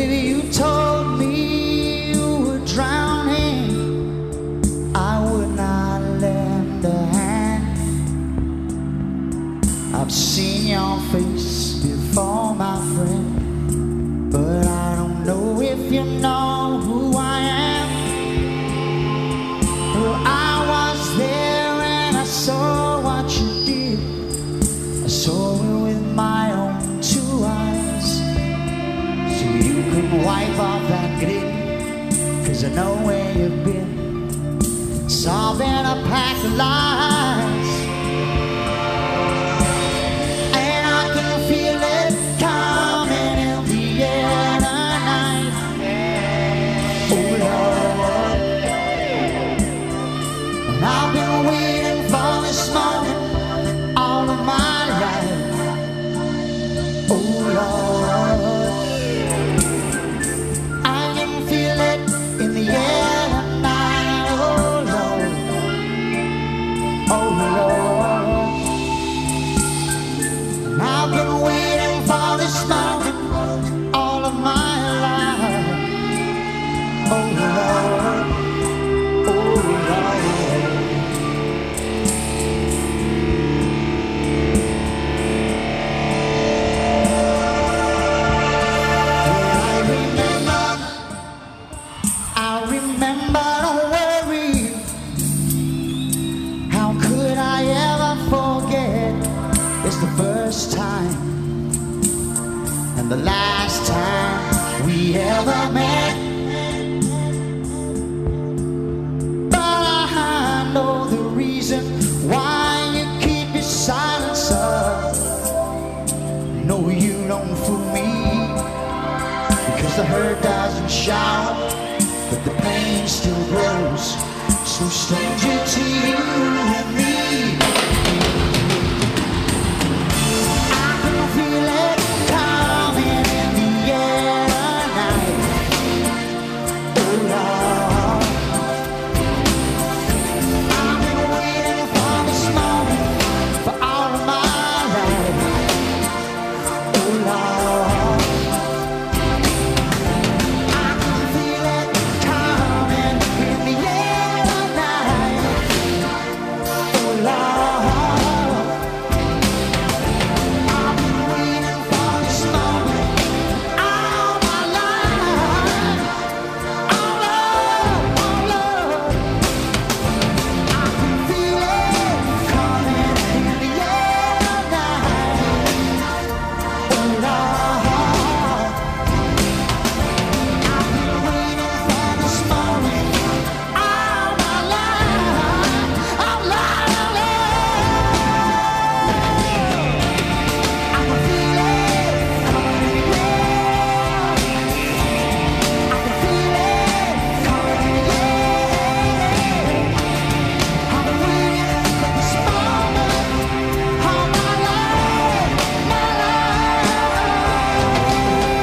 Baby, you told me you were drowning. I would not lend a hand. I've seen your face before, my friend, but I don't know if you know who I am. Well, I was there and I saw what you did. I saw it with my own two eyes. So you can wipe off that grin, 'cause I know where you've been, solving a pack of lies. And I can feel it coming in the air tonight. Oh Lord, and I've been waiting for this moment all of my life. Oh Lord, I can feel it in the air tonight. Oh Lord, oh Lord, and I've been waiting for this moment all of my life. Oh Lord, oh Lord. I remember, don't worry. How could I ever forget? It's the first time and the last time we ever met. But I know the reason why you keep your silence up. No, you don't fool me, because the hurt doesn't shout, but the pain still grows. So stranger to you and me, I can feel it coming in the air tonight. Oh Lord, I've been waiting for this moment for all of my life. Oh Lord, I can feel it coming in the air tonight. Oh Lord, I've been waiting for this moment all my life. Oh Lord, oh Lord, I can feel it coming in the air tonight. Oh Lord, I've been waiting for this moment all my life. Oh Lord, oh Lord, I can feel it coming in the air. I can feel it coming in the air. I've been waiting for this moment all my life, my life.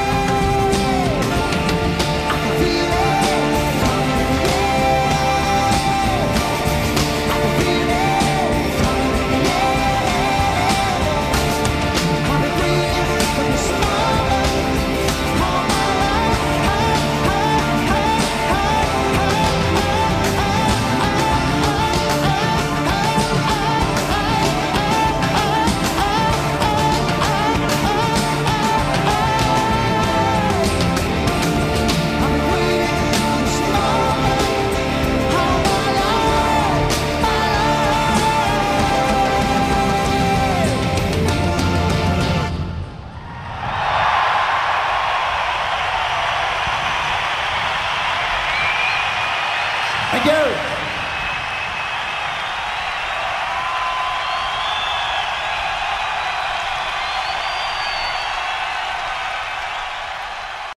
I can feel it coming in the air. I can feel it coming in the air. I've been waiting for this moment all my Thank you.